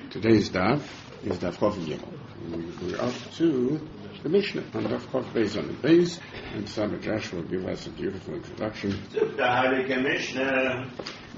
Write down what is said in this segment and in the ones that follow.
Today's daf is daf Chav Gimel. We're up to the Mishnah on daf Chav Beis on the base, and Sabbath Josh will give us a beautiful introduction. The Mishnah.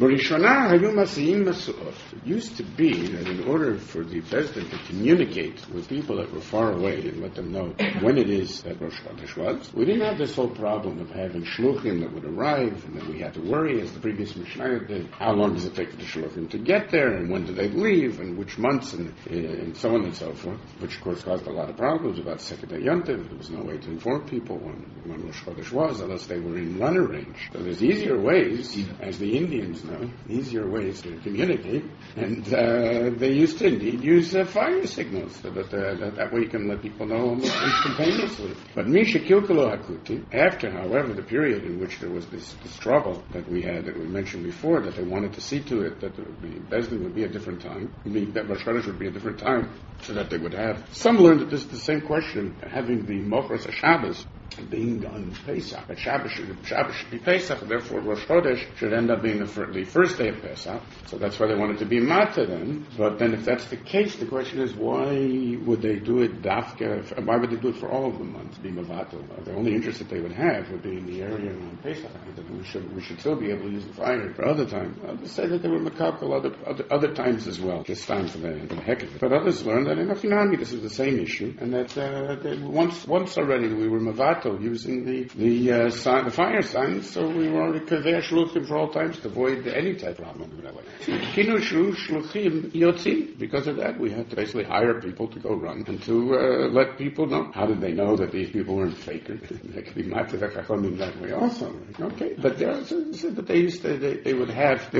It used to be that in order for the Bezdin to communicate with people that were far away and let them know when it is that Rosh Chodesh was, we didn't have this whole problem of having shluchim that would arrive, and then we had to worry, as the previous Mishnah did, how long does it take for the shluchim to get there, and when do they leave, and which months, and so on and so forth, which of course caused a lot of problems about Sekadei Yontiv. There was no way to inform people when Rosh Chodesh was, unless they were in runner range. So there's easier ways, as the Indians know, easier ways to communicate, and they used to indeed use fire signals, so that way you can let people know almost instantaneously. But Misha Kilkalo Hakuti, after, however, the period in which there was this trouble that we mentioned before, that they wanted to see to it that the Bezdin would be a different time, that Rosh Chodesh would be a different time, so that they would have. Some learned that this is the same question, having the Mochros HaShabbos being on Pesach. That Shabbos should be Pesach, therefore Rosh Chodesh should end up being the first day of Pesach. So that's why they wanted to be Mata then. But then if that's the case, the question is, why would they do it Dafka? Why would they do it for all of the months, be Mavato? The only interest that they would have would be in the area around Pesach. We should still be able to use the fire for other times. Others say that they were Makakal other times as well, just time for the heck of it. But others learned that in Afinami this is the same issue, and that once already we were Mavato using the fire signs, so we were already Kaveh Shluchim for all times to avoid any type of problem. Kinu Shluchim Yotzi, because of that we had to basically hire people to go run and to let people know. How did they know that these people weren't fakers? They could be Matavek Achomim that way also. Okay, but they said that they would have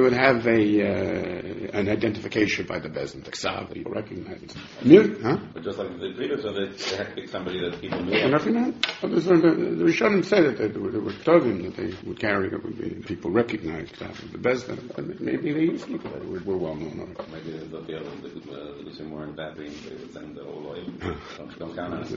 an identification by the Bezdin, the Ksav, that you recognize it. But just like the previous, so they had to pick somebody that people knew. The Rishonim said that they were Tovim that they would carry, that would be people recognized the Bezdin. Maybe they used people that were well known. Maybe they thought the Lusim weren't that they would send the whole oil. Don't count on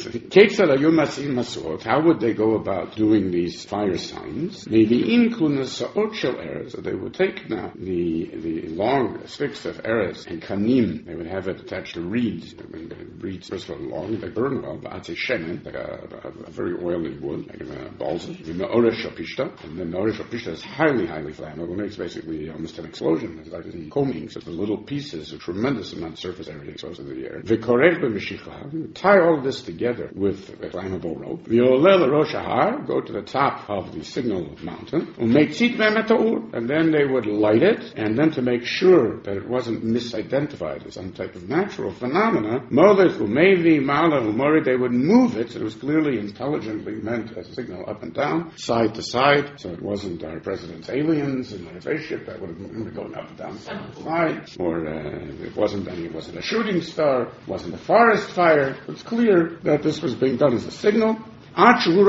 it. How would they go about doing these fire signs? Maybe in Kunasa'ot Shel Erez, so they would take now the long sticks of Erez and Kanim, they would have it attached to reeds. Reeds, first of all, long, they burn well, but I'd say shemen, like a very oily wood, like a balsa. And the Oresh Shapishta, and then the Oresh Shapishta is highly, highly flammable. It makes basically almost an explosion. It's like the combing, so the little pieces, a tremendous amount of surface area exposed to the air. V'korech b'mishicha, tie all this together with a flammable rope. V'olel Rosh Har, go to the top of the signal mountain, u'meitzit v'meta'ur, and then they would light it, and then to make sure that it wasn't misidentified as some type of natural phenomena, Molech u'mevi ma'ala u'mori, they would move it, so it was clearly intelligently meant as a signal up and down, side to side, so it wasn't our president's aliens in their spaceship that would have been going up and down side to side, or it wasn't a shooting star, it wasn't a forest fire. It's clear that this was being done as a signal. He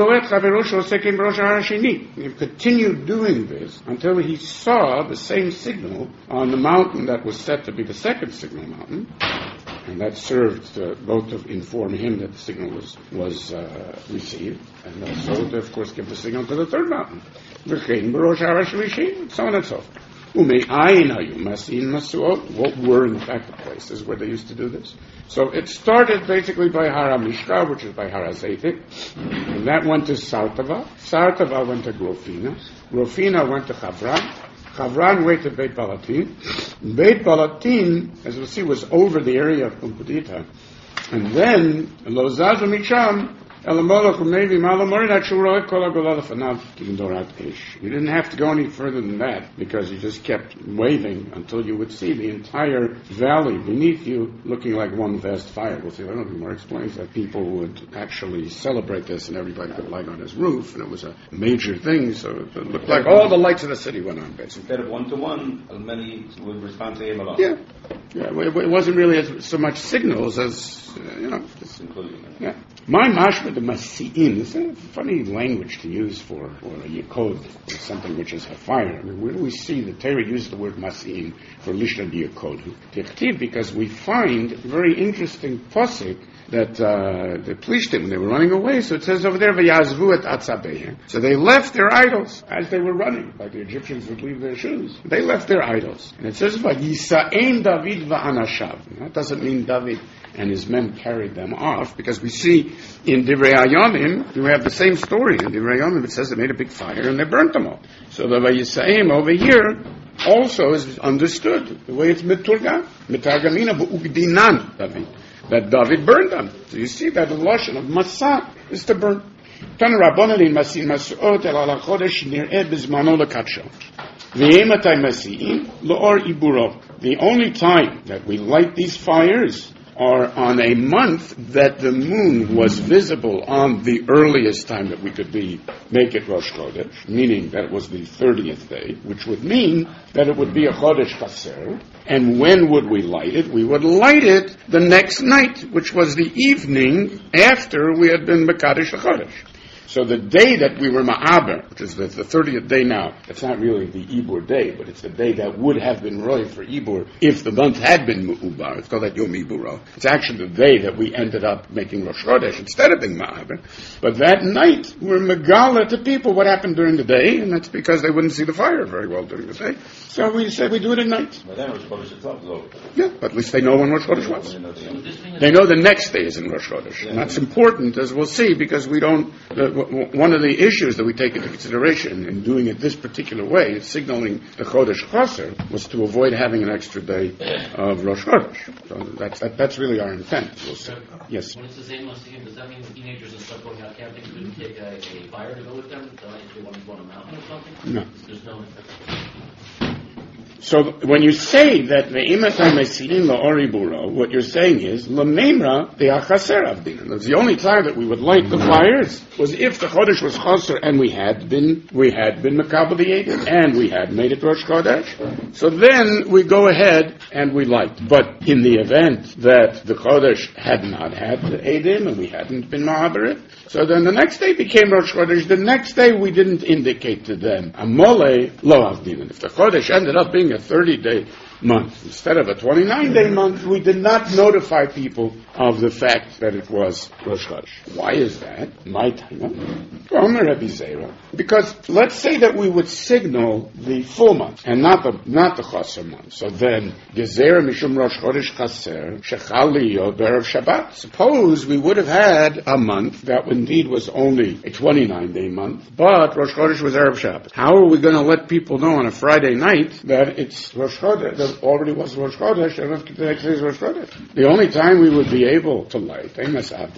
continued doing this until he saw the same signal on the mountain that was set to be the second signal mountain. And that served both to inform him that the signal was received, and also to, of course, give the signal to the third mountain. So on and so forth. What were in fact the places where they used to do this? So it started basically by Har HaMishra, which is by Har HaZeitik, and that went to Sartava. Sartava went to Grofina. Grofina went to Chavran. Chavran went to Beit Balatin. Beit Balatin, as we'll see, was over the area of Pumbedita. And then, Lozazu Micham, you didn't have to go any further than that, because you just kept waving until you would see the entire valley beneath you looking like one vast fire. We'll see. I don't know more explains that people would actually celebrate this, and everybody could light on his roof, and it was a major thing. So it looked like all the lights of the city went on, basically. Instead of 1-to-1, many would respond to him a lot. Yeah. It wasn't really so much signals as including. Yeah. My mashma the masi'in is a funny language to use for a yekod, or something which is a fire. I mean, where do we see the Torah use the word masi'in for lishna yekod? Because we find a very interesting pasuk the Plishtim, when they were running away, so it says over there, V'yazvu et atzabehem. So they left their idols as they were running, like the Egyptians would leave their shoes. They left their idols. And it says, V'yisa'en David va'anashav. That doesn't mean David and his men carried them off, because we see in Divrei Hayamim, we have the same story. In Divrei Hayamim, it says they made a big fire and they burnt them all. So the Vayisa'im over here also is understood the way it's miturgam, mitargamina v'ugdinan David, that David burned them. So you see that the lashon of masa is to burn. Tan rabbanan in masin masuot el ala chodesh nir'eh bizmano lekatsho. V'yematay masi'im lo'or iburov. The only time that we light these fires are on a month that the moon was visible on the earliest time that we could make it Rosh Chodesh, meaning that it was the 30th day, which would mean that it would be a Chodesh Chaser. And when would we light it? We would light it the next night, which was the evening after we had been Mekadesh Chodesh. So the day that we were Ma'aber, which is the 30th day now, it's not really the Ibur day, but it's the day that would have been Roy for Ibur if the month had been Mu'ubar. It's called that Yom Iburo. It's actually the day that we ended up making Rosh Chodesh instead of being Ma'aber. But that night, we're Megala to people what happened during the day, and that's because they wouldn't see the fire very well during the day. So we said we do it at night. But then Rosh Chodesh itself is over. Yeah, but at least they know when Rosh Chodesh was. They know the next day is in Rosh Chodesh. And that's important, as we'll see, because we don't... one of the issues that we take into consideration in doing it this particular way, signaling the Chodesh Chaser, was to avoid having an extra day of Rosh Chodesh. So that's really our intent. We'll see. Yes? When it's the same Masiim, does that mean teenagers and stuff going out camping couldn't take a fire to go with them? If they want to go on a mountain or something? No. There's no... So when you say that ve'imatai mesirin la'ori buro, what you're saying is lememra de'achaser avdin. That's the only time that we would light the fires was if the chodesh was chaser and we had been mekabel the edim and we had made it Rosh Chodesh. So then we go ahead and we light. But in the event that the chodesh had not had the edim and we hadn't been ma'aber, so then the next day became Rosh Chodesh. The next day we didn't indicate to them amole lo avdin. And if the chodesh ended up being a 30-day month instead of a 29-day month, we did not notify people of the fact that it was Rosh Chodesh. Why is that? My time. Because let's say that we would signal the full month and not the Chaser month. So then, Gezer Mishum Rosh Chodesh Chaser Shechal Liyot B'erev Shabbat. Suppose we would have had a month that indeed was only a 29-day month, but Rosh Chodesh was Erev Shabbat. How are we going to let people know on a Friday night that it's Rosh Chodesh, that already was Rosh Chodesh, and the next day is Rosh Chodesh? The only time we would be able to light, we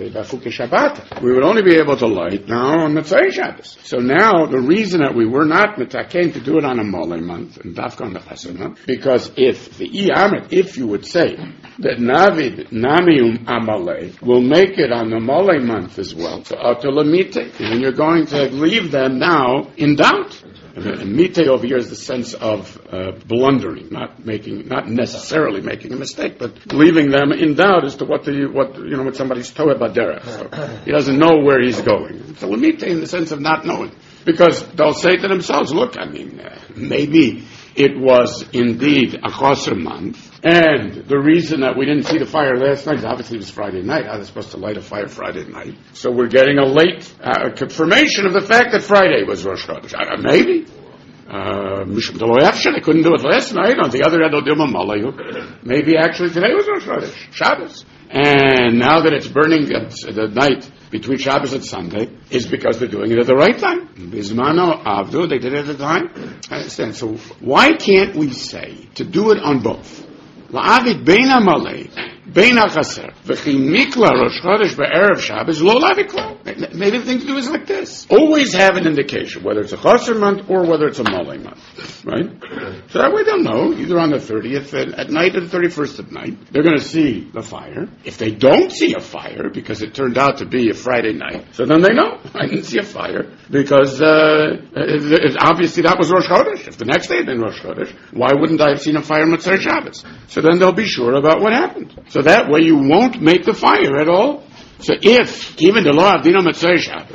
would only be able to light now on Motzei Shabbos. So now, the reason that we were not mitaken to do it on a Molei month, and Dafka on the Chassid month, because if you would say that Navid, Namium Amalei, will make it on the Molei month as well, so Autolamite, and you're going to leave them now in doubt. And mite over here is the sense of blundering, not necessarily making a mistake, but leaving them in doubt as to what somebody's toeh baderech. So he doesn't know where he's going. So mite in the sense of not knowing, because they'll say to themselves, "Look, maybe it was indeed a chaser month, and the reason that we didn't see the fire last night is obviously it was Friday night. How are they supposed to light a fire Friday night? So we're getting a late confirmation of the fact that Friday was Rosh Chodesh. Maybe. I couldn't do it last night. On the other hand, maybe actually today was Rosh Chodesh, Shabbos. And now that it's burning the night between Shabbos and Sunday is because they're doing it at the right time. Bismano Avdu, they did it at the time. I understand. So why can't we say to do it on both? La'avid bein amalei, bein achaser, v'chi mikla Rosh Chodesh be'erev Shabbos, lo lavikla. Maybe the thing to do is like this. Always have an indication, whether it's a chaser month or whether it's a malei month. Right? So that way they'll know, either on the 30th at night or the 31st at night, they're going to see the fire. If they don't see a fire, because it turned out to be a Friday night, so then they know, I didn't see a fire, because obviously that was Rosh Chodesh. If the next day had been Rosh Chodesh, why wouldn't I have seen a fire on Motzei Shabbos? So then they'll be sure about what happened. So that way you won't make the fire at all. So if, given the law of Dino Motzei Shabbos,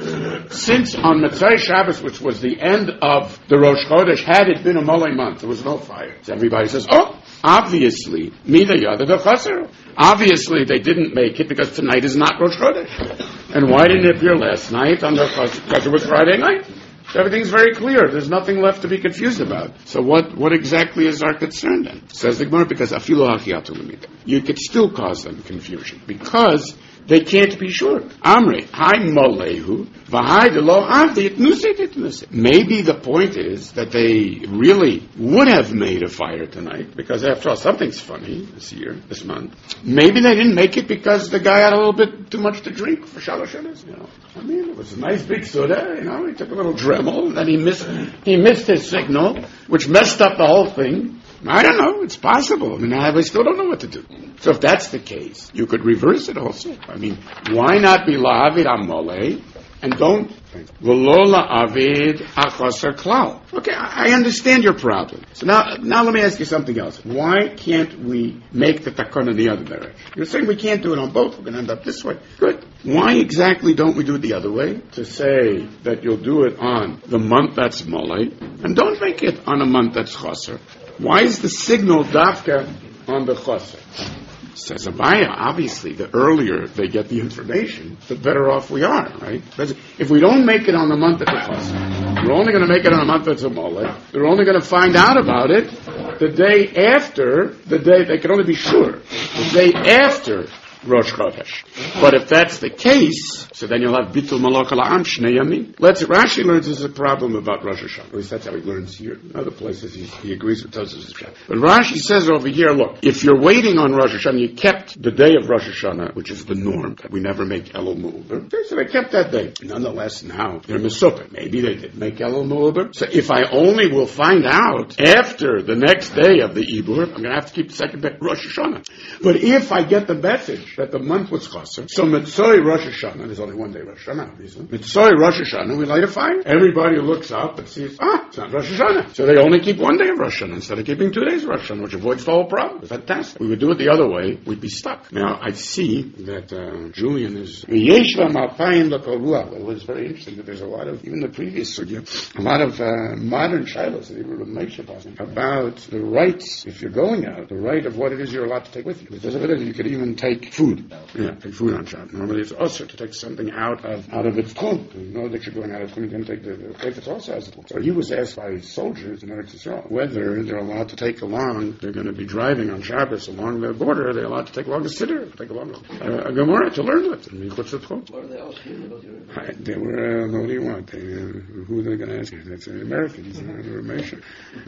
since on Motzei Shabbos, which was the end of the Rosh Chodesh, had it been a Molei month, there was no fire. So everybody says, oh, obviously, Mida Yada the Chaser. Obviously, they didn't make it because tonight is not Rosh Chodesh. And why didn't it appear last night on the Chaser? Because it was Friday night. So everything's very clear. There's nothing left to be confused about. So what exactly is our concern then? Says the Gemara, because afilu hachiyatu lemida. You could still cause them confusion because they can't be sure. Amri, hi molehu, v'hai de lo avdi, nusit. Maybe the point is that they really would have made a fire tonight, because after all, something's funny this month. Maybe they didn't make it because the guy had a little bit too much to drink for Shalosh Shabbos, I mean, it was a nice big soda, he took a little Dremel, and then he missed his signal, which messed up the whole thing. I don't know. It's possible. I mean, I still don't know what to do. So if that's the case, you could reverse it also. I mean, why not be la'avid amolei and don't v'lo la'avid achaser klal? Okay, I understand your problem. So now let me ask you something else. Why can't we make the takana in the other direction? You're saying we can't do it on both. We're going to end up this way. Good. Why exactly don't we do it the other way? To say that you'll do it on the month that's molei and don't make it on a month that's chaser. Why is the signal dafka on the chaser? Says Abaya, obviously, the earlier they get the information, the better off we are, right? But if we don't make it on the month that's a chaser, we're only going to make it on a month that's a molei. They're only going to find out about it the day after, they can only be sure, the day after Rosh Chodesh. But if that's the case, so then you'll have Bitul Malach La'am Shnei Yamin. Rashi learns this is a problem about Rosh Hashanah. At least that's how he learns here. In other places he agrees with Tosafos. But Rashi says over here, look, if you're waiting on Rosh Hashanah, you kept the day of Rosh Hashanah, which is the norm, that we never make Elul Mu'uber. So they kept that day. Nonetheless, now they're Mesupah. Maybe they did make Elul Mu'uber. So if I only will find out after the next day of the Ibur, I'm going to have to keep the second day Rosh Hashanah. But if I get the message that the month was chaser, so Mitzoi Rosh Hashanah, there's only one day Rosh Hashanah, obviously. Mitzoi Rosh Hashanah, we light a fire. Everybody looks up and sees, it's not Rosh Hashanah. So they only keep one day of Rosh Hashanah instead of keeping 2 days of Rosh Hashanah, which avoids the whole problem. It's fantastic. We would do it the other way, we'd be stuck. Now, I see that Julian is... It was very interesting that there's a lot of, even the previous sugya, a lot of modern shilos that even Moshe about the rights, if you're going out, the right of what it is you're allowed to take with you. There's a you could even take food. Take food on Shabbat. Normally it's also to take something out of its tchum. You know that you're going out of tchum, you can take the place that's also has it. So he was asked by soldiers in Eretz Yisrael whether they're allowed to take along, they're going to be driving on Shabbos along the border, they're allowed to take along a siddur, take along a Gemara to learn with. What are they asking? They were, what do you want? Who are they going to ask? That's Americans, information.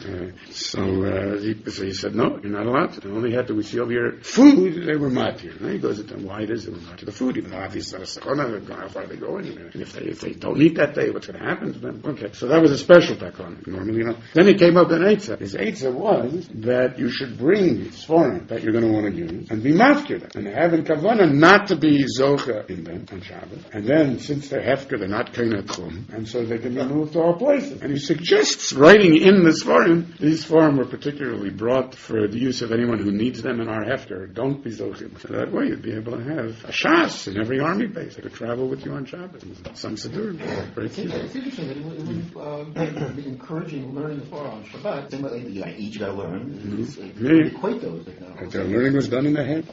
So he said, no, you're not allowed to. Only had to, we see over here, food, they were mad here. He goes into why it is they were mad to the food, even though obviously it's not a sakona, how far they go in. And if they don't eat that day, what's going to happen to them? Okay, so that was a special takon. Normally, Then he came up with an eitzah. His eitzah was that you should bring sforim that you're going to want to use and be mafkir and have in kavanah not to be zocha in them on Shabbos. And then, since they're hefker, they're not kaina tchum, and so they can be moved to all places. And he suggests writing in the sforim, these sforim were particularly brought for the use of anyone who needs them in our hefker. Don't be zochim. So that way you'd be able to have a shas in every army base that could travel with you on Shabbos. Some siddur. Very cute. It's interesting that it would be encouraging learning the Torah on Shabbat. Same way you each got to learn. Equate those. Their learning was done in the head.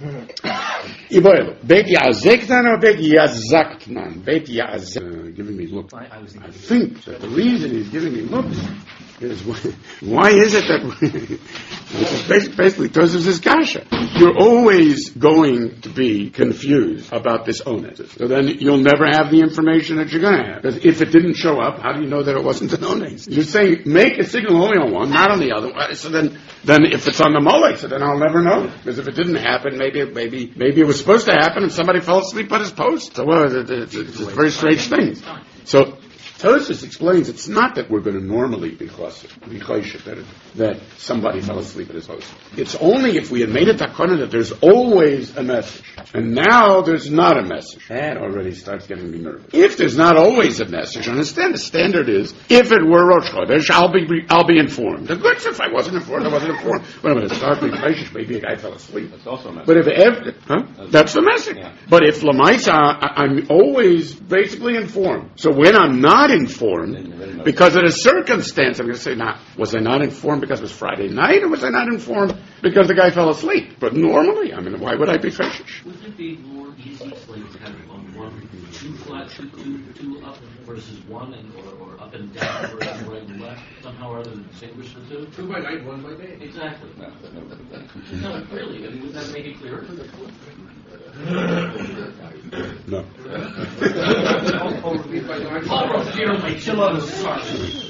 Beit Yazektan or Beit Yazaktan? Beit Yazektan. Giving me looks. I think that the reason he's giving me looks is why is it that basically because of this kasha? You're always going to be confused about this ones. So then you'll never have the information that you're going to have. Because if it didn't show up, how do you know that it wasn't an ones? You're saying make a signal only on one, not on the other. So then if it's on the molek, so then I'll never know. Because if it didn't happen, maybe it was supposed to happen and somebody fell asleep on his post. So it's a very strange thing. So Tosfos explains it's not that we're going to normally be choshev, that somebody fell asleep at his host. It's only if we had made a takana that there's always a message. And now there's not a message. That already starts getting me nervous. If there's not always a message, understand the standard is, if it were Rosh Chodesh, I'll be informed. The good if I wasn't informed, I wasn't informed. But I'm going to start being patient, maybe a guy fell asleep. That's also a message. But if that's the message. Yeah. But if Lamaisa, I'm always basically informed. So when I'm not informed, because of a circumstance, I'm going to say, was I not informed because it was Friday night, or was I not informed because the guy fell asleep? But normally, why would I be fashish? Wouldn't it be more easy to have on one, two flat, two up versus one, or up and down versus right and left? Somehow or other distinguish the two? 2 by night, 1 by day. Exactly. No, really. Wouldn't that make it clearer? No. Chill on the stars.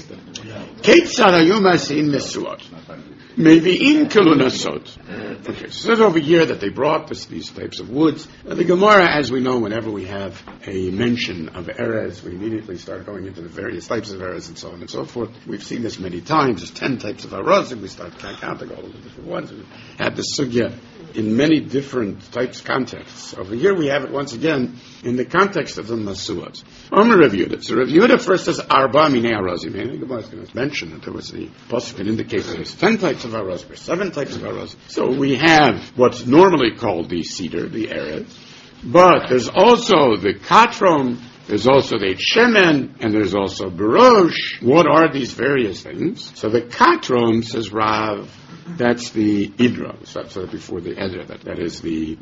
Ketzad hayu masi'in mesuot. Maybe in kelunasot. Okay, so it's over here that they brought these types of woods. The Gemara, as we know, whenever we have a mention of erez, we immediately start going into the various types of erez and so on and so forth. We've seen this many times. There's 10 types of erez, and we start counting all of the different ones. We had the sugya in many different types, contexts. Over here we have it once again in the context of the Masuot. Omer reviewed it. So reviewed it first as Arba Minei Arazim. The Gemara is going to mention that there was the pasuk that indicates that there's 10 types of Arazim, 7 types of Arazim. So we have what's normally called the cedar, the Eretz, but there's also the Katrom, there's also the Shemen, and there's also Barosh. What are these various things? So the Katrom, says Rav, that's the Idra. So before the Edra, that is the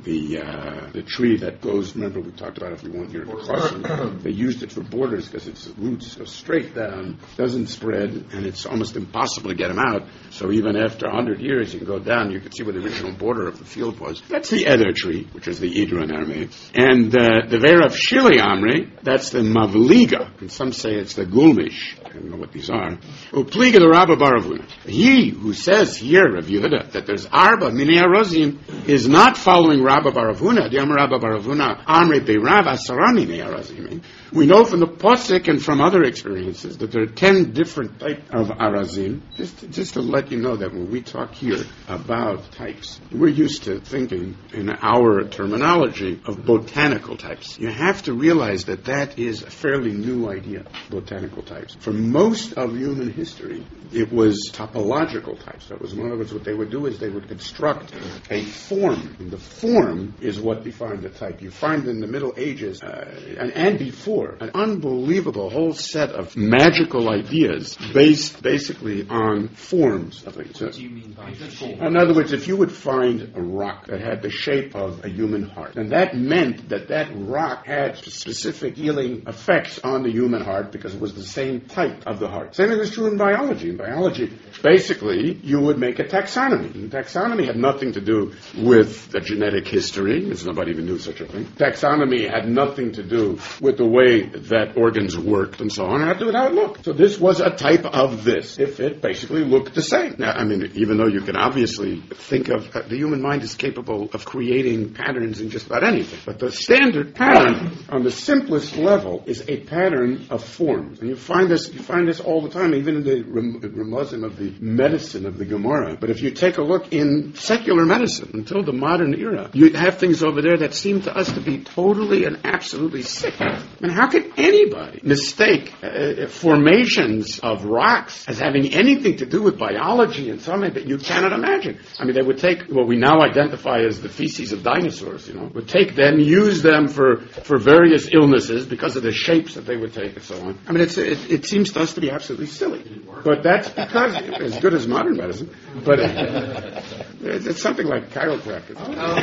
tree that goes. Remember we talked about if you want your chassan, they used it for borders because its roots go straight down, doesn't spread, and it's almost impossible to get them out. So even after 100 years, you can go down, you can see where the original border of the field was. That's the Edra tree, which is the Idra in Aramaic, and the Vera of Shili Amri, that's the Mavliga, and some say it's the Gulmish. I don't know what these are. Upliga the Rabba Baravuna. He who says here, Rav Yehuda, that there's Arba Minei Arazim is not following Rabba Baravuna. The Amar Rabba Baravuna Amre Beirav Asara Minei Arazim. We know from the Pasuk and from other experiences that there are 10 different types of Arazim. Just to let you know that when we talk here about types, we're used to thinking in our terminology of botanical types. You have to realize that that is a fairly new idea, botanical types. For most of human history, it was topological types. That was, in other words, what they would do is they would construct a form. And the form is what defined the type. You find in the Middle Ages and before an unbelievable whole set of magical ideas based basically on forms of things. What do you mean by form? In other words, if you would find a rock that had the shape of a human heart, then that meant that that rock had specific healing effects on the human heart because it was the same type of the heart. Same thing is true in biology. In biology, basically, you would make a taxonomy. And taxonomy had nothing to do with the genetic history, because nobody even knew such a thing. Taxonomy had nothing to do with the way that organs worked and so on. It had to do with how it looked. So this was a type of this, if it basically looked the same. Now, even though you can obviously think of, the human mind is capable of creating patterns in just about anything. But the standard pattern on the simplest level is a pattern of forms. And you find this all the time, even in the Ramazim of the medicine of the Gemara. But if you take a look in secular medicine until the modern era, you have things over there that seem to us to be totally and absolutely sick. And how can anybody mistake formations of rocks as having anything to do with biology and something that you cannot imagine? They would take what we now identify as the feces of dinosaurs, would take them, use them for various illnesses because of the shapes that they would take and so on. It seems to us to be absolutely silly. But that's because, as good as modern medicine, but it's something like chiropractic.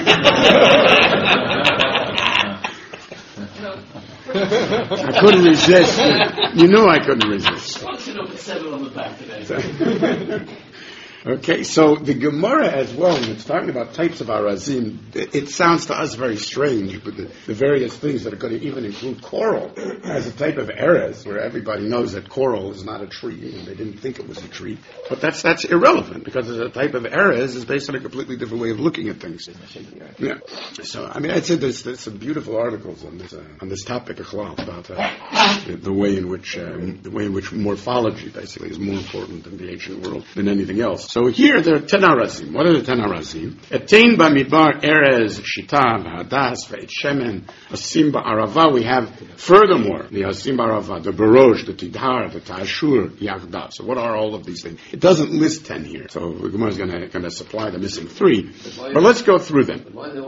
I couldn't resist. You knew I couldn't resist. Function of 7 on the back today. Okay, so the Gemara as well, when it's talking about types of arazim, it sounds to us very strange, but the various things that are going to even include coral as a type of erez, where everybody knows that coral is not a tree, and they didn't think it was a tree. But that's irrelevant, because as a type of erez is based on a completely different way of looking at things. Yeah. So, I mean, I'd say there's some beautiful articles on this topic about the way in which morphology basically is more important in the ancient world than anything else. So here there are 10 arazim. What are the 10 arazim? Etain b'midbar erez shitav hadas ve'et shemen asim ba'arava. We have furthermore the asim ba'arava, the barosh, the tidhar, the ta'ashur, yachda. So what are all of these things? It doesn't list 10 here. So the Gemara is going to supply the missing 3. But let's go through them.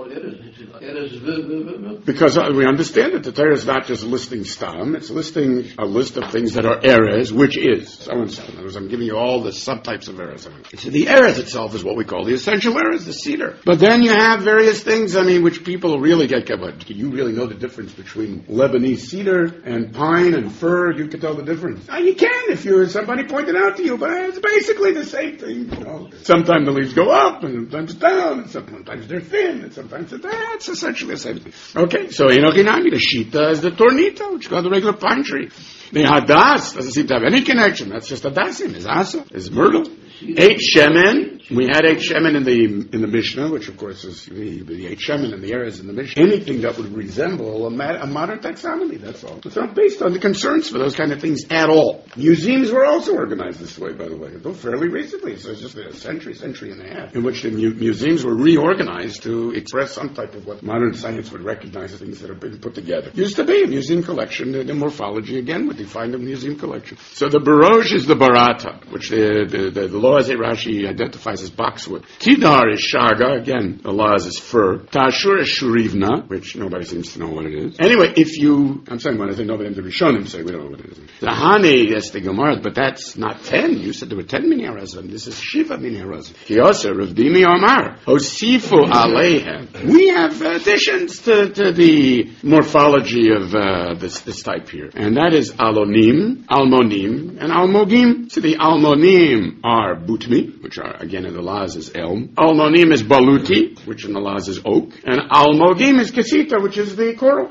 Because we understand that the Torah is not just listing stam, it's listing a list of things that are erez, which is so and so. In other words, I'm giving you all the subtypes of erez. So the erez itself is what we call the essential erez, the cedar. But then you have various things, which people really get. But do you really know the difference between Lebanese cedar and pine and fir? You can tell the difference. You can if somebody pointed out to you, but it's basically the same thing. Sometimes the leaves go up, and sometimes down, and sometimes they're thin, and sometimes it's essentially the same thing. Okay, so Hinochinami, the shita is the tornito, which is called the regular pine tree. The hadas doesn't seem to have any connection. That's just hadasim. Is asa, is myrtle. 8 shemen. We had 8 shemen in the Mishnah, which of course is the 8 shemen and the erez in the Mishnah. Anything that would resemble a modern taxonomy, that's all. It's not based on the concerns for those kind of things at all. Museums were also organized this way, by the way, though fairly recently. So it's just a century and a half, in which the museums were reorganized to express some type of what modern science would recognize as things that have been put together. Used to be a museum collection. The morphology, again, would define the museum collection. So the barosh is the barata, which the law as Rashi identifies as boxwood. Tidar is shaga, again, the law is fir. Ta'ashur is shurivna, which nobody seems to know what it is. Anyway, I'm saying one, I think nobody in the Rishonim say we don't know what it is. The Hani, yes, the Gemara, but that's not 10. You said there were 10 mini harazim. This is Shiva mini harazim. Kiyoseh, Rav Dimi Omar, Osifu Aleihem. We have additions to the morphology of this type here. And that is alonim, almonim, and almogim. So the almonim are butmi, which are, again, in the Laz is elm. Almonim is baluti, which in the Laz is oak. And almogim is kasita, which is the coral.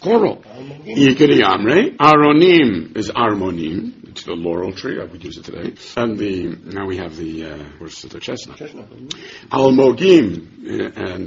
Yikiri Amre. Aronim is armonim. It's the laurel tree, I would use it today. And now we have where's the chestnut? Almogim, and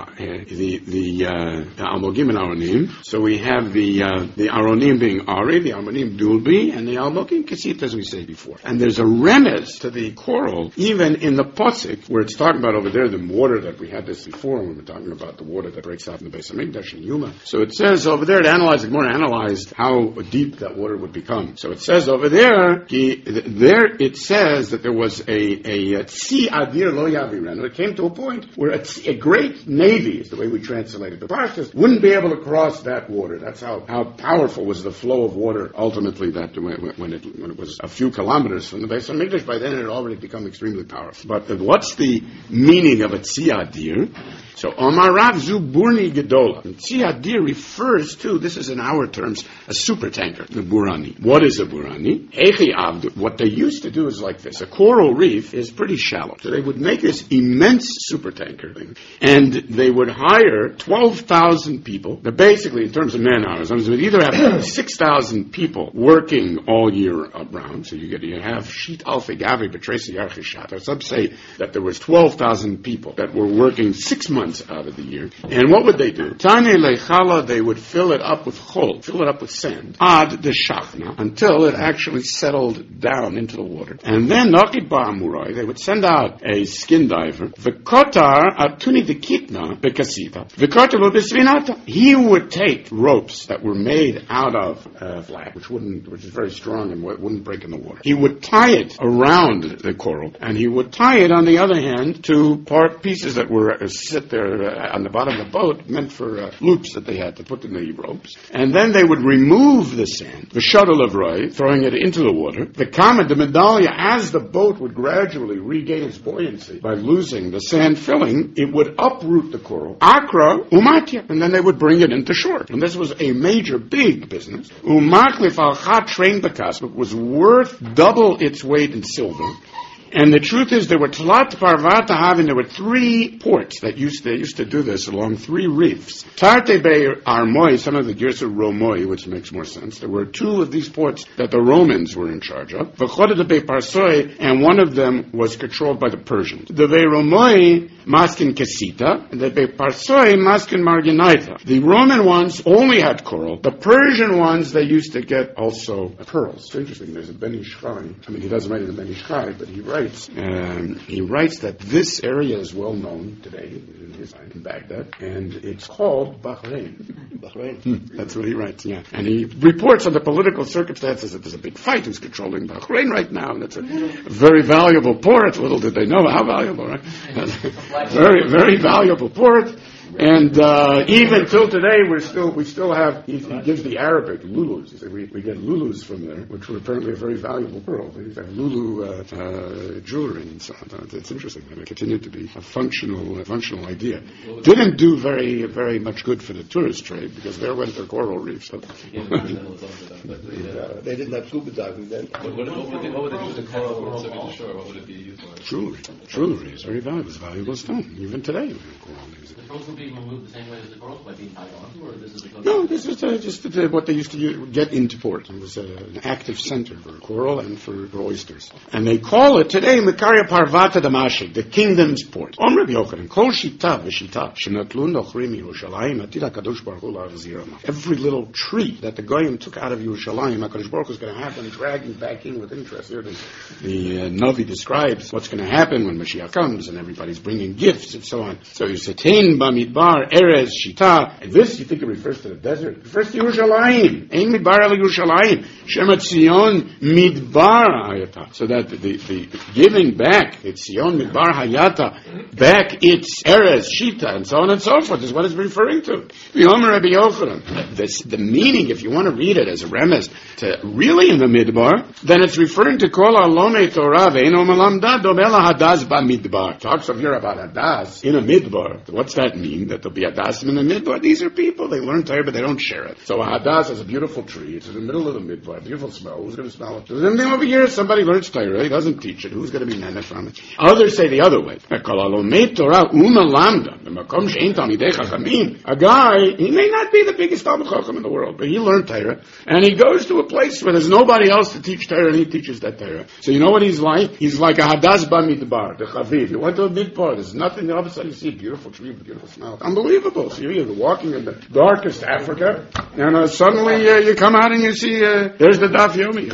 the almogim and aronim. So we have the aronim being ari, the almonim dulbi, and the almogim kasit, as we said before. And there's a remez to the coral, even in the posik, where it's talking about over there the water that we had this before, when we were talking about the water that breaks out in the Beis Hamikdash and Yuma. So it says over there, it analyzed how deep that water would become. So it says over there it says that there was a tzi adir lo yaviren. It came to a point where a great navy, is the way we translated the Parshas, wouldn't be able to cross that water. That's how powerful was the flow of water ultimately that when it was a few kilometers from the Beis Hamikdash. By then it had already become extremely powerful. But what's the meaning of a tzi adir? So Omar Rav zu burni gedola. Tzi adir refers to, this is in our terms, a super tanker, the burani. What is a burani? What they used to do is like this. A coral reef is pretty shallow. So they would make this immense supertanker thing, and they would hire 12,000 people. They're basically, in terms of man hours, they would either have 6,000 people working all year round. So you have sheet alfi gavi betresi yarchishat. Or some say that there was 12,000 people that were working 6 months out of the year. And what would they do? Tane lechala, they would fill it up with chol, fill it up with sand, ad de shachna, until it actually settled down into the water. And then Naqid Ba'amurai, they would send out a skin diver, V'kotar atuni dekitna bekasita, V'kotar lo besvinata. He would take ropes that were made out of flax, which is very strong and wouldn't break in the water. He would tie it around the coral, and he would tie it, on the other hand, to pieces that were sit there on the bottom of the boat, meant for loops that they had to put in the ropes. And then they would remove the sand, the shuttle of Roy, throwing it into the water. The comet, the medallia, as the boat would gradually regain its buoyancy by losing the sand filling, it would uproot the coral. Akra, umatya, and then they would bring it into shore. And this was a major, big business. Umaklif al-chat train bekas, was worth double its weight in silver. And the truth is, there were Tlat Parvat Havin, there were 3 ports that they used to do this along 3 reefs. Tarte Bay Armoy, some of the Girsa Romoi, which makes more sense. There were 2 of these ports that the Romans were in charge of. V'chodet Bay Parsoi, and one of them was controlled by the Persians. The Bay Romoi, Maskin Kesita, and the Bay Parsoi, Maskin Marginaita. The Roman ones only had coral. The Persian ones, they used to get also pearls. It's interesting. There's a Ben Ish Chai. I mean, he doesn't write in the Ben Ish Chai, but he writes that this area is well known today in Baghdad, and it's called Bahrain. Bahrain. That's what he writes, yeah. And he reports on the political circumstances that there's a big fight who's controlling Bahrain right now, and it's a very valuable port. Little did they know how valuable, right? Very, very valuable port. And even till today, we still have. He gives the Arabic lulus. He said we get lulus from there, which were apparently a very valuable pearl. They have lulu jewelry and so on. It's interesting that it continued to be a functional idea. Didn't do very, very much good for the tourist trade because there went the coral reefs. They didn't have scuba diving then. What would they use the coral to the shore? What would it be used for? Jewelry is very valuable. It's valuable stone. Even today, we have coral leaves. The pearls will be removed the same way as the corals by being tied onto, or this is No, this is just what they used to get into port. It was an active center for coral and for oysters. And they call it today Mekaria Parvata Damashik, the kingdom's port. Omer Yochanan, Kol Shita v'Shita, Shenatlun Nochrim Yerushalayim, Atila Kadosh Baruch Hu La'avzirama. Every little tree that the Goyim took out of Yerushalayim, HaKadosh Baruch Hu is going to have them dragging back in with interest. Here the Navi describes what's going to happen when Mashiach comes and everybody's bringing gifts and so on. So you Satain Bamidbar, Erez, Shita. And this, you think it refers to the desert? It refers to Yerushalayim. Ein Midbar el Yerushalayim. Shema Tzion Midbar Hayata. So that the giving back, it's Tzion Midbar Hayata, back its Erez, Shita, and so on and so forth is what it's referring to. The meaning, if you want to read it as a remez, to really in the Midbar, then it's referring to Kol Alonei Torah Ve'eno Malamda Domela Hadas Ba'Midbar. Talks of here about Hadas in a Midbar. What's that mean? That there'll be Hadasim in the Midbar? These are people, they learn Torah, but they don't share it. So a Hadas is a beautiful tree. It's in the middle of the Midbar. Beautiful smell. Who's going to smell it? There's anything over here, somebody learns Torah, he doesn't teach it. Who's going to be nana from it? Others say the other way. A guy, he may not be the biggest Talmud Chacham in the world, but he learned Torah, and he goes to a place where there's nobody else to teach Torah, and he teaches that Torah. So you know what he's like? He's like a Hadas Bamidbar, the Chaviv. You went to a Midbar, there's nothing, all of a sudden you see a beautiful tree with beautiful smell. Unbelievable. So you're walking in the darkest Africa, and suddenly you come out and you see, there's the Daf Yomi.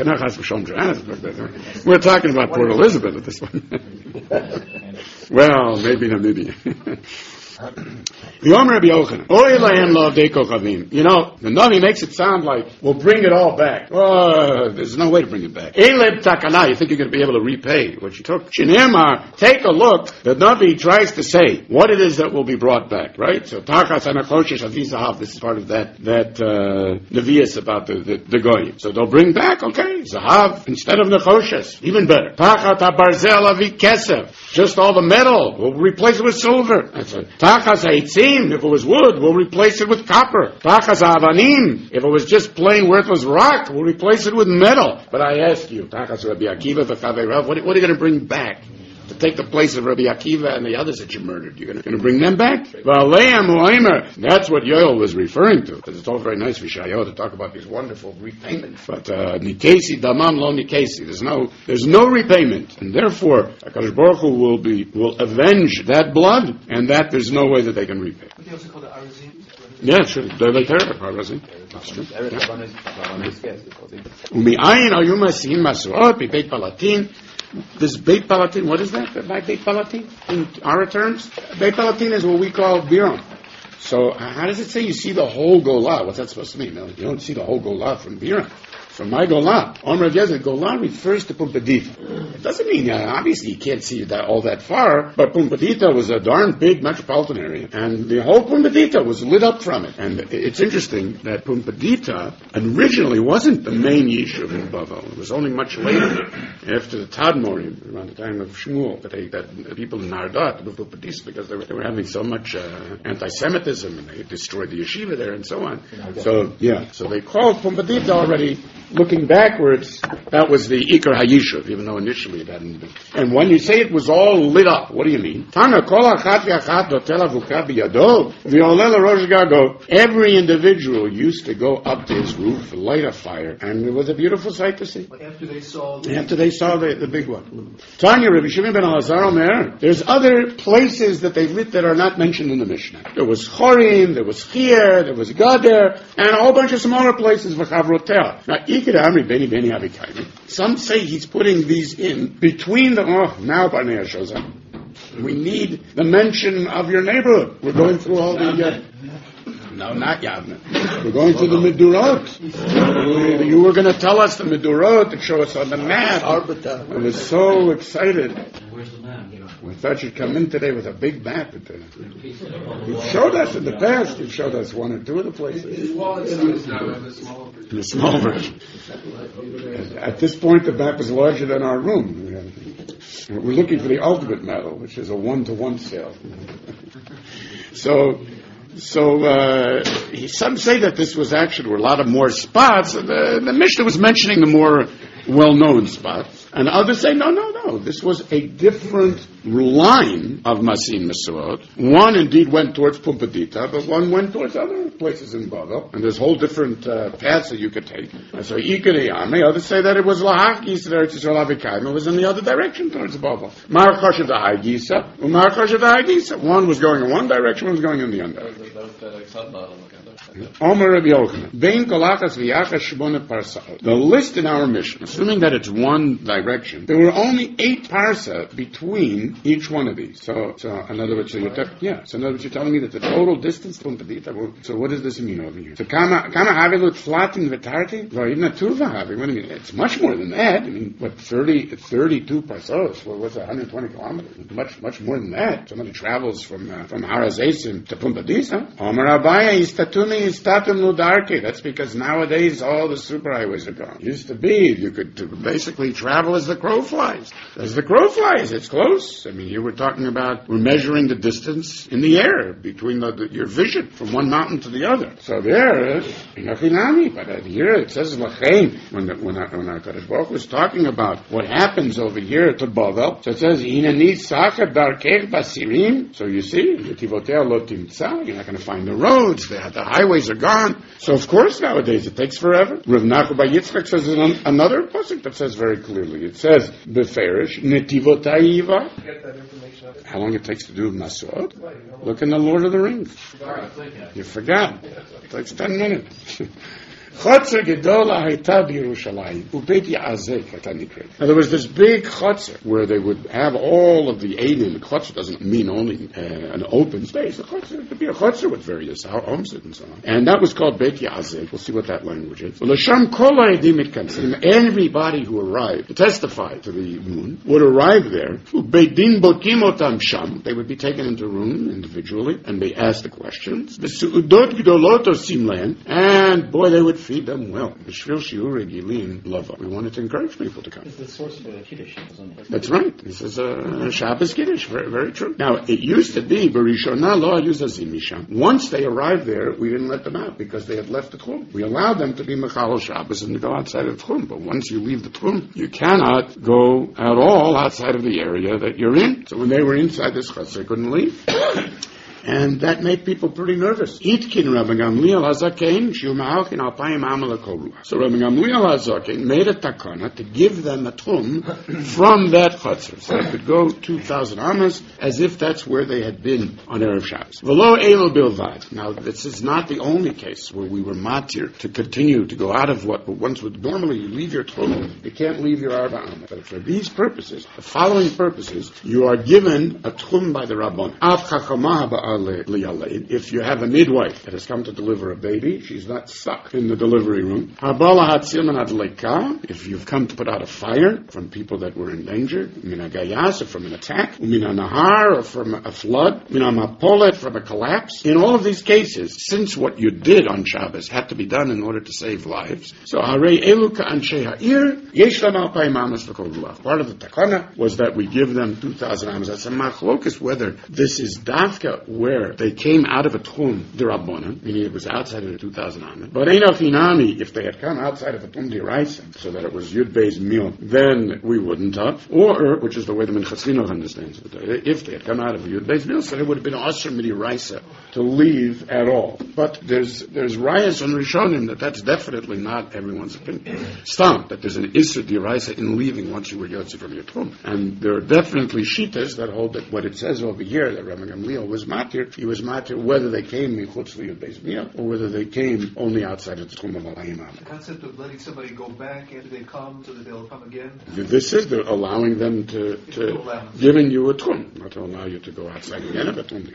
We're talking about Port Elizabeth at this one. Well, maybe Namibia. The Omer Rabbi Yochanan, Oy lahem lo avdei kochavim. You know, the Navi makes it sound like we'll bring it all back. Oh, there's no way to bring it back. Eleb takala, you think you're going to be able to repay what you took? Shinemar, take a look. The Navi tries to say what it is that will be brought back, right? So Tachas anachoshesh avizahav. This is part of that Nevi'us about the Goyim. So they'll bring back, okay, Zahav instead of Nechoshes, even better. Tachat habarzel avi kesef. Just all the metal, we'll replace it with silver. That's it. Tachas haitzim, if it was wood, we'll replace it with copper. Tachas avanim, if it was just plain worthless rock, we'll replace it with metal. But I ask you, Tachas Rabbi Akiva v'chavei Rav, what are you going to bring back? To take the place of Rabbi Akiva and the others that you murdered. You're going to bring them back? That's what Yoel was referring to. Because it's all very nice for Shayo to talk about these wonderful repayments. But Nikesi damam lo Nikesi. There's no repayment. And therefore, HaKadosh Baruch Hu will avenge that blood, and that there's no way that they can repay. What do you also call the Arazim? Yeah, sure. They're terrible, Arazim. That's true. Umi'ayin ayumasim masurot b'beit palatin. This Beit Palatin, what is that? By Beit Palatin? In our terms? Beit Palatin is what we call Biron. So how does it say you see the whole Golah? What's that supposed to mean? No, you don't see the whole Golah from Biron. From my Golah. Omer Yezer, Golah refers to Pumbedita. It doesn't mean, obviously you can't see all that far, but Pumbedita was a darn big metropolitan area, and the whole Pumbedita was lit up from it. And it's interesting that Pumbedita originally wasn't the main yeshuv in Bavel. It was only much later, after the Tadmorim, around the time of Shmuel, that people in Nardat moved to Pumbedita because they were having so much anti-Semitism, and they destroyed the yeshiva there and so on. So they called Pumbedita already looking backwards, that was the Ikar HaYishuv, even though initially it hadn't been. And when you say it was all lit up, what do you mean? Every individual used to go up to his roof, light a fire, and it was a beautiful sight to see. But after they saw the big one. Tanya, Rabbi Shimon ben Elazar Omer, there's other places that they lit that are not mentioned in the Mishnah. There was Chorim, there was Chir, there was Gader, and a whole bunch of smaller places, V'chavrotel. Now, Iked Amri Beni Abikaimi. Some say he's putting these in between now Barnea shows up. We need the mention of your neighborhood. We're going through all the... No, not Yavne. We're going to the Midurot. You were going to tell us the Midurot and show us on the map. I was so excited. Where's the map? We thought you'd come in today with a big map. You showed us in the past. You showed us one or two of the places. In the small version. At this point, the map is larger than our room. We're looking for the ultimate medal, which is a 1-to-1 sale. So some say that this was actually were a lot of more spots. The Mishnah was mentioning the more well-known spots. And others say, no. This was a different line of Masin Mesuot. One indeed went towards Pumbedita, but one went towards other places in Bavel. And there's whole different paths that you could take. And so Ikereyame, others say that it was Lahach Gisa, Eretz Yisrael Avikaim, it was in the other direction towards Bavel. Mar Choshev Dahai Gisa, Mar Choshev Dahai Gisa. One was going in one direction, one was going in the other. Omer Rabbi Yochanan. Bein kolachas v'yachas shmona parsa. The list in our mission, assuming that it's one direction, there were only 8 parsa between each one of these. So in other words, you're telling me that the total distance from Pedita. So what does this mean over here? So kama havilut flatin v'tarti v'ayidna turva havi. What do you mean? It's much more than that. I mean, 32 parsos? Well, what's 120 kilometers? Much more than that. Somebody travels from Har HaZeisim to Pumbedita. Omer Abaya istatumi istatum nudarke. That's because nowadays all the superhighways are gone. Used to be you could basically travel as the crow flies. As the crow flies, it's close. I mean, you were talking about we're measuring the distance in the air between your vision from one mountain to the other. So there, inachinami. But here it says lachein. When our Kadosh Baruch was talking about what happens over here to Bavel, so it says hinani sacher darkech basirim. So you see, yetivotea lo timtza. You're not going to find the roads. The highways are gone. So of course nowadays it takes forever. Rav Nachman bar Yitzchak says in another pasuk that says very clearly. It says beferish netivotaiva. How long it takes to do Masuot? Look in the Lord of the Rings. You forgot. It takes 10 minutes. Chotzer gedola hayta b'Yerushalayim ubeit Ya'azeh kata nikret. Now there was this big chotzer where they would have all of the eidim. Chotzer doesn't mean only an open space. A chotzer could be a chotzer with various homes and so on. And that was called Beit Ya'azeh. We'll see what that language is. L'sham kol ha'edim mitkansim. Everybody who arrived to testify to the moon would arrive there. Ubeit din botim otam sham. They would be taken into a room individually and they asked the questions. V'su'udot gedolot osim lehem. And boy, they would feed them well. B'shvil shiurei gilin lava. We wanted to encourage people to come. It's the source of the Kiddush, isn't it? That's right. This is a Shabbos Kiddush. Very, very true. Now, it used to be, Barishona lo yuzazim misham. Once they arrived there, we didn't let them out because they had left the Tchum. We allowed them to be Mechal Shabbos and to go outside of the Tchum. But once you leave the Tchum, you cannot go at all outside of the area that you're in. So when they were inside this chutz, they couldn't leave. And that made people pretty nervous. Itkin Rabbi Gamliel HaZaken Shiu Ma'alkin Alpayim Amal HaKol. So Rabbi Gamliel HaZaken made a takana to give them a tchum from that chutzner. So they could go 2,000 amas as if that's where they had been on Erev Shabbos. V'lo Eilo Bilvad. Now, this is not the only case where we were matir to continue to go out of what once would normally you leave your tchum, you can't leave your arba amas. But for these purposes, the following purposes, you are given a tchum by the Rabbon. Av chachamah if you have a midwife that has come to deliver a baby, she's not stuck in the delivery room. If you've come to put out a fire from people that were in danger, or from an attack, or from a flood, from a collapse. In all of these cases, since what you did on Shabbos had to be done in order to save lives, so part of the takana was that we give them 2,000 amos. That's a machlokas whether this is dafka where they came out of a tchum d'Rabbanan, meaning it was outside of the 2,000 amen. But Einafinami, if they had come outside of a tchum d'Iraisa, so that it was Yud Beis Mil, then we wouldn't have. Or, which is the way the Minchas Chinuch understands it, if they had come out of a Yud Beis Mil, so it would have been Asher Midiraisa to leave at all. But there's rayas on Rishonim that's definitely not everyone's opinion. Stam, that there's an Isser d'Iraisa in leaving once you were Yotzi from your tchum. And there are definitely Shitas that hold that what it says over here, that Rabbi Gamliel was matir, he was matir whether they came Michutz Yud Beis Mil or whether they came only outside of the tchum of Alayim. The concept of letting somebody go back after they come so that they'll come again. This is they're allowing them to giving you a tchum, not to allow you to go outside again of a tchum.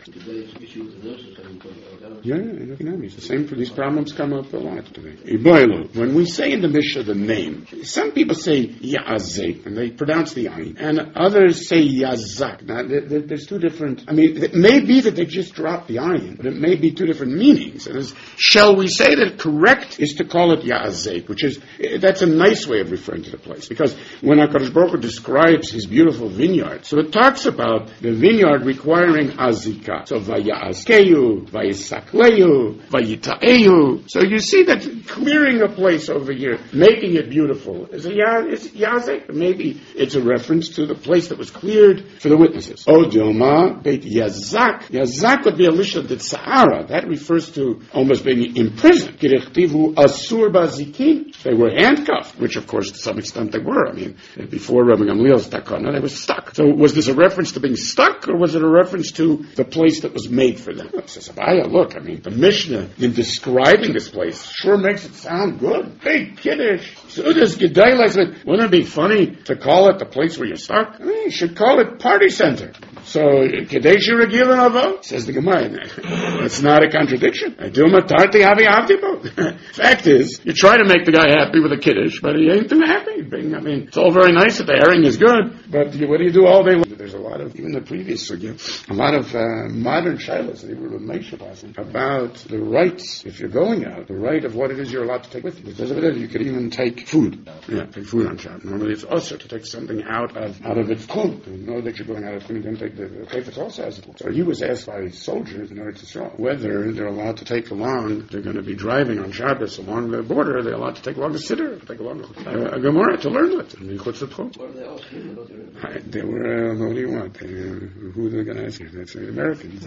Yeah, it's the same for these problems come up a lot today. When we say in the Mishnah the name, some people say Ya'azek, and they pronounce the ayin, and others say Yazak. Now, there's two different, it may be that they just dropped the ayin, but it may be two different meanings. Shall we say that correct is to call it Ya'azek, which is, that's a nice way of referring to the place, because when HaKadosh Baruch Hu describes his beautiful vineyard, so it talks about the vineyard requiring azika. So Vaya'azkeyu, Vayisakleyu, Vayita'eyu. So you see that clearing a place over here, making it beautiful, is Yazek. Maybe it's a reference to the place that was cleared for the witnesses. O Dilma, Beit Yazak. Yazak would be a Lisha de Sa'ara. That refers to almost being imprisoned. Kirechtivu Asur Bazikin. They were handcuffed, which of course to some extent they were. Before Rabbi Gamliel's takana, they were stuck. So was this a reference to being stuck, or was it a reference to the place that was made for them? Says Abaya, look, the Mishnah in describing this place sure makes it sound good. Big Kiddush. Sudas Gedayla said, wouldn't it be funny to call it the place where you're stuck? You should call it party center. So, Kadesh Regilin Avo, says the Gemara. That's not a contradiction. Fact is, you try to make the guy happy with a Kiddush, but he ain't too happy. It's all very nice that the herring is good, but what do you do all day long? There's a lot of, even the previous sugya, a lot of modern shilas that were about the rights, if you're going out, the right of what it is you're allowed to take with you. Because of it, you could even take food. Yeah, take food on Shabbat. Normally it's also to take something out of its tchum. You know that you're going out of tchum, you don't take the Chayfetz also has it. So he was asked by soldiers in Eretz Yisrael whether they're allowed to take along, they're going to be driving on Shabbos along the border, they're allowed to take along a siddur, take along a Gemara to learn it. What are they asking? They were, what do you want? Who are they going to ask you? That's the Americans.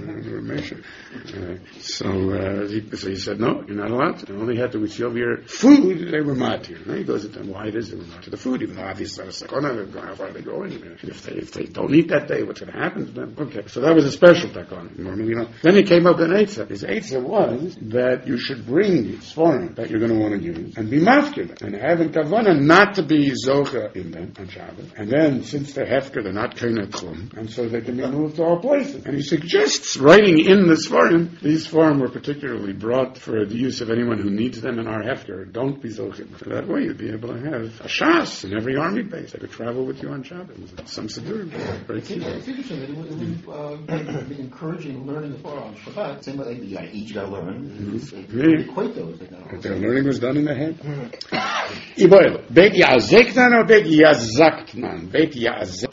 So he said, no, you're not allowed to. They only had to receive your food, they were matir. He goes into why it is they were matir the food, even though obviously how far are they going? If they don't eat that day, what's going to happen to them? Okay, so that was a special takon. Normally, Then he came up with an eitzah. His eitzah was that you should bring svarim that you're going to want to use and be mafkir and have in kavanah not to be zocha in them on Shabbat. And then, since they're hefker, they're not kaina tchum, and so they can be moved to all places. And he suggests writing in the svarim, these svarim were particularly brought for the use of anyone who needs them in our hefker. Don't be zochim. So that way you'd be able to have a shas in every army base. They could travel with you on Shabbat. Some sedur. Very key. It's interesting that we've been encouraging learning the Torah on Shabbat. Same way you each got to learn. Equate those. Their learning was done in the head. Beit Yazeknan or Beit Yazaktnan? Beit Yazek.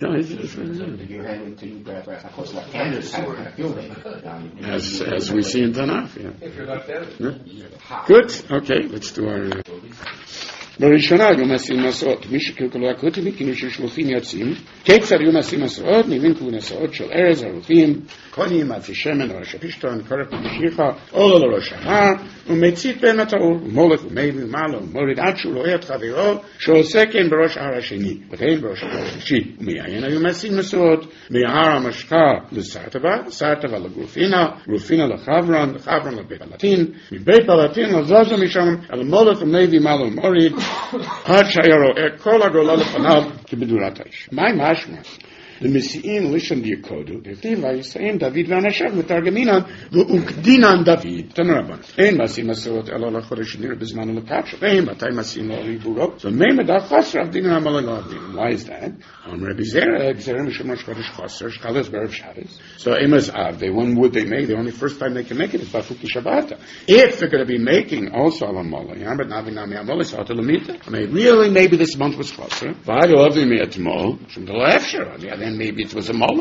As we see in Tanakh. Yeah. Good. Okay, let's do our... בראשונה היו מעשים מסעות, מי שקלקלו הכותבים כמי ששלוחים יוצאים, כיצד היו מעשים מסעות, נבין כהון מסעות של ארז הרופאים, קונים, עפי שמן, ראש הפשטון, קורף ומשיחה, עולה לראש ההר, ומצית בין הטהור, ומולך ומבין מעלה, ומוריד עד שהוא רואה את חברו, שעושה כן בראש ההר השני, וכן בראש ההר השלישי. ומעין היו מעשים מסעות, מההר המשקה לסרטבה, סרטבה לגרופינה, גרופינה לחברון, לחברון לבית פלטין, מבית פלטין לזוזו משם, אל מולך ומבין מעלה ומוריד, עד שהיה רואה כל הגולה לפניו כבדורת האיש. מה משמע? למסיעים לישון דיוקודו, דכתיב ויסיים דוד ואנשיו מתרגמינן והוקדינן דוד. תנו רבן. אין מעשים מסעות אלא לחודש נראה בזמן ולקדש, ואין מתי מעשים לא ריבורו. So made a chasr of din amalagavim. Why is that? Rabbi Zera, Zera Mishemosh Kodesh Chasr, Shkalas Berev Shabbos. So Emas Av, one wood they make, the only first time they can make it is Bafuki Shabbata. If they're going to be making also Alamala, Yambet Navinami Amolis Atalamita, really maybe this month was Chasr. Vayovim Yatmol, from the Lefsher, then maybe it was a mullah.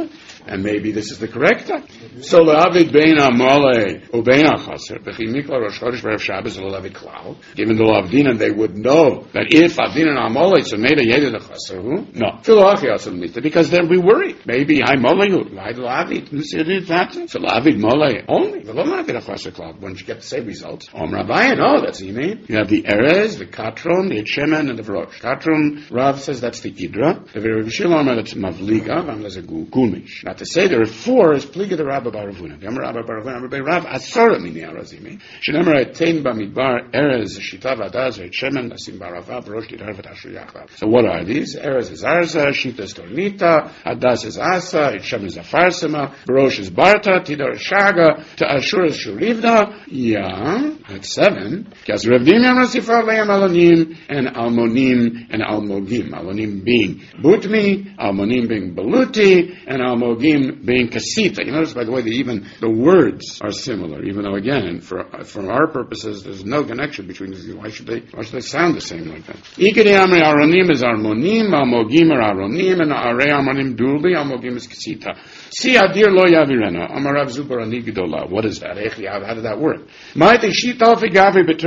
And maybe this is the correct time. So Lavid Bein Amole Ubein Achaser B'chi Mikla Rosh Chodesh B'Erev Shabbos Lavid Klal. Given the law of Dinan, they would know that if Avdin and Amole so made a Yedid Achaser, no. Because they'll be worried. Maybe I Molehu Lavid Lavid. So Lavid Mole only. The Lavid Achaser Klal. Once you get the same results. Rabbi, no, that's what you mean. You have the Erez, the Katron, the Shemen, and the Vrosh. Katron, Rav says that's the Idra. The Virishilom, that's Mavliga, and there's a Gumish. Not to say there are four is Pliga the Rabba Baravuna. The Amar Rabba Baravuna, Rabbi Rav, Asara Mini Arazimi. Shenemar Etain Bamidbar, Erez, Shitav Adaz, Shemen, Nasim Barava, Vrosh, Didarvat Ashriyachav. So what are these? Erez is Arza, Shita is Tornita, Adaz is Asa, Shemen is Afarsima, Vrosh is Barta, Tidar is Shaga, Ashur is Shurivda. Yeah. At 7, because Revdim Yamasifar Le'am Alonim and Almonim and Almogim. Alonim being Butmi, Almonim being Baluti, and Almogim being Kasita. You notice, by the way, that even the words are similar, even though, again, for our purposes, there's no connection between these. Why should they sound the same like that? Ikedi Amri Aronim is Almonim, Almogim are Aronim, and Arei Almonim Duli, Almogim is Kasita. Si Adir Lo Yavirena, Amarav Zubar Anigidola. What is that? How did that work? Some say it was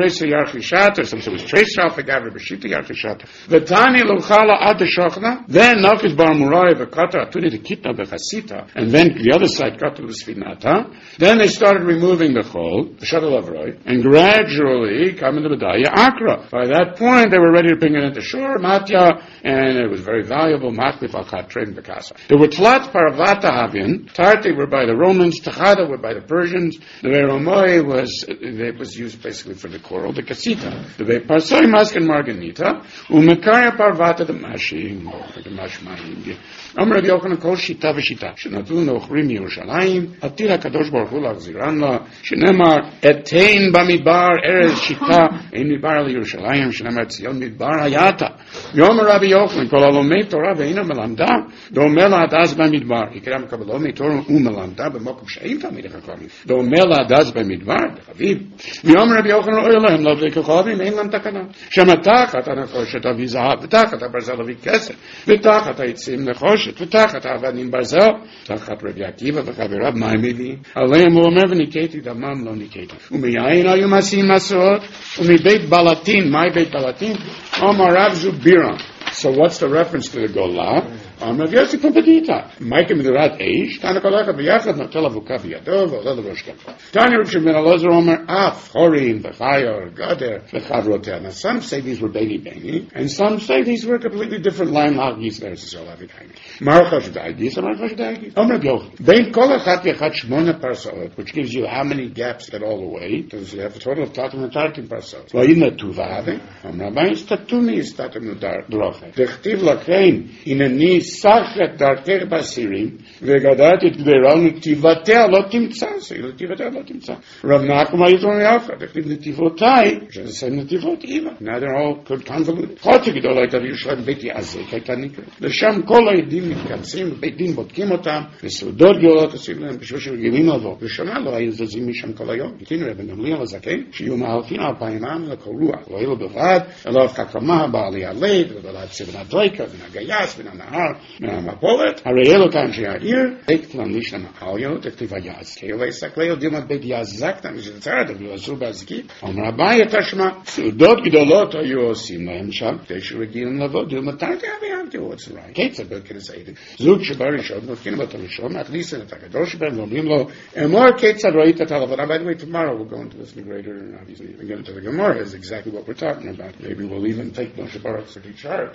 trace Alfa Gavri Beshita Yarchishat. Vetani Luchala Ad Shochna. Then Nafis Bar Murai Vekata Atuni the Kitna Bechasita. And then the other side got to the Sfinata. Then they started removing the Chol, the Shuttle of Roy, and gradually come into Bedaya Akra. By that point, they were ready to bring it into Shur, Matya, and it was very valuable. Maklif Al Chatrein Bekasa. There were Tlat Paravata Havin. Tarti were by the Romans. Tachada were by the Persians. The Veromoy was used basically for the coral, the kasita. The Parsoi Mask and Marganita, Umekaya Parvata the Mashi, the Mashmahi. Amr Rabbi Yochanan Kol Shita V'Shita. Shenatu Nochrim Yerushalayim, Atira Kadosh Baruch Hu Lachziranla, Shenemar Etein Bamidbar Erez Shita, Ein Midbar Al Yerushalayim, Shenemar Tzion Midbar Hayata. Yomer Rabbi Yochanan Kol Alomei Torah Ve'ina Melamda, Domela Adaz Bamidbar. Ikram Kabalomei Torah Umelamda B'Mokum She'im Tamid Chachamim. Domela Adaz Bamidbar, Chaviv. Yomer Rabbi Yochanan Oilem Lovei Kachavim Ein Lam Takana. Shematachat Anachoshet Avizah, V'tachat Abarzal Avikesef, V'tachat Aitzim Nechoshet. ותחת האבנים ברזל, תחת רבי עקיבא וחבריו, מה הם מביאים? עליהם הוא אומר, וניקיתי דמם לא ניקיתי. ומיין היו מעשים מסעות, ומבית בלטין, מהי בית בלטין? אמר רב זובירה. So what's the reference to the Golah? Rav Yossi Pumbedita. Maikim Midurat Eish, Tana Kolachat V'yachad, Notel Avukav Yadov, Olel Rosh Kafah. Tanya Rav Shimon Elazar Omer, Af, Chorim, V'chayor, Gader, V'chavrotel. Now some say these were Beni, and some say these were completely different line lagis there, so Lavikayim. Marchash Daigis, Marchash Daigis. Omer Yoch. Bein Kolachat Yachat Shmona Parsaot, which gives you how many gaps get all the way, because you have a total of Tatum and Tartim Parsaot. V'yina Tuvave, Omer Rabbein, Statumi is Tatum and Droche. Dechtiv Lakein, in a knee, Sachet Darker Basirim, Vegadat it Gderalni Tivatea Lotimtsa, so Tivatea Lotimtsa. Rav Nachum Ayuton Yafa, the Tivotai, just say Nativot Eva. Now they're all convoluted. Chotigidol like Yushan Beti Azek, the Sham Kola Din Kansim, Betin Botkimotam, the Sudod Yolot, the Siblan, the Shoshel Gilinovo, the Shamalo is the Zimisham Kolayo, the Tin Rebbe Gamliel Zaken, Shiuma Alfina Paimam, the Korua, Loyal Bevad, a lot of Kakama, Bali Aled, the Lad Sibna Doika, the Nagayas, the Nahar, Mapolet, Arielo Kanchiair, Beit Planishna Mahalio, the Tivayaz, Kele Sakleo, Dimat Beit Yazak, and the Zard of Zubazki, Omrabaya Tashma, Sudot Gidolot, Yosim, Lamsham, Teshurigin Lavo, Dilmataka, what's right? Kate's a book in his aid. Zug Shabari Shod, no Kinematomishom, at least in the Takadosh Ben, Lomimlo, and more Kate's a right at Talavana. By the way, tomorrow we'll go into this greater, and obviously, even get into the Gemara, is exactly what we're talking about. Maybe we'll even take Moshe Baruch to each chart.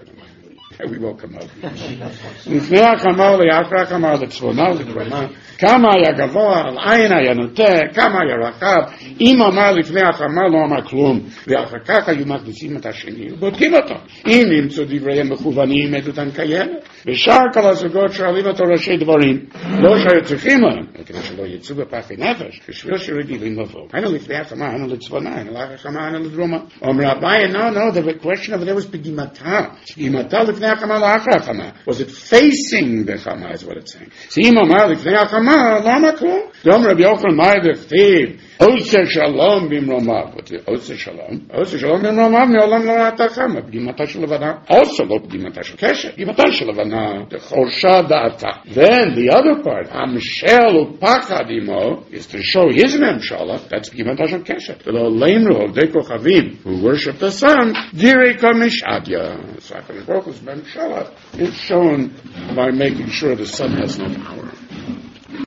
We will come out. לפני החמר לאחר החמר לצפונה ולדרמה, כמה היה גבוה, על עין היה נוטה, כמה היה רחב, אם אמר לפני החמר לא אמר כלום, ואחר כך היו מכניסים את השני, ובודקים אותו. אם נמצאו דבריהם מכוונים, עדותם קיימת, ושאר כל הזוגות שואלים אותו ראשי דברים, לא שהיו צריכים להם, כדי שלא יצאו בפחי נפש, בשביל שרגילים לבוא. היינו לפני החמר, היינו לצפונה, היינו לאחר החמר, היינו לדרמה. אומר אביי, no, the question of there was פגימתה. פגימתה לפני החמר לאחר החמר. Was it facing the חמר, is what it's saying. So אם אמר לפני החמר, לא אמר כלום. ואומר רבי יוחנן, מה דכתיב? Oser Shalom Bimromav. What's the Oser Shalom? Oser Shalom Bimromav Me'olam Lo Atachama. Pgimata Shel Levana. Also Lo Pgimata Shel Keshet. Pgimata Shel Levana. The Chorsha Da'ata. Then the other part, Hamshel Upachad Imo, is to show his Memshala. That's Pgimata Shel Keshet. The Leimru Hovdei Kochavim, who worship the sun, Direi Kamish Adya. So HaKadosh Baruch Hu's Memshala is shown by making sure the sun has no power.